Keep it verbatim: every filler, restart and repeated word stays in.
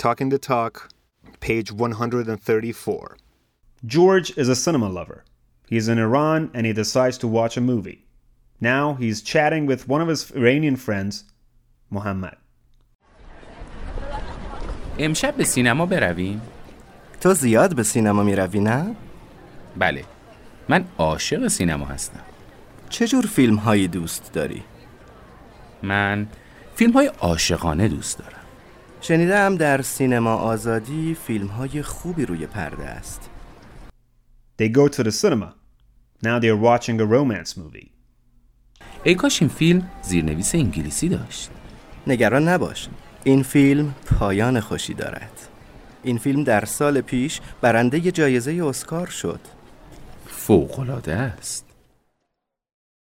Talking the Talk, page one thirty-four. George is a cinema lover. He's in Iran and he decides to watch a movie. Now he's chatting with one of his Iranian friends, Mohammad. امشب به سینما برویم؟ تو زیاد به سینما میروی نه؟ بله، من عاشق سینما هستم. چه جور فیلم هایی دوست داری؟ من فیلم های عاشقانه دوست دارم. شنیدم در سینما آزادی فیلم های خوبی روی پرده است. They go to the cinema. Now they're watching a romance movie. ای کاش این فیلم زیرنویس انگلیسی داشت. نگران نباش. این فیلم پایان خوشی دارد. این فیلم در سال پیش برنده جایزه اسکار شد. فوق‌العاده است.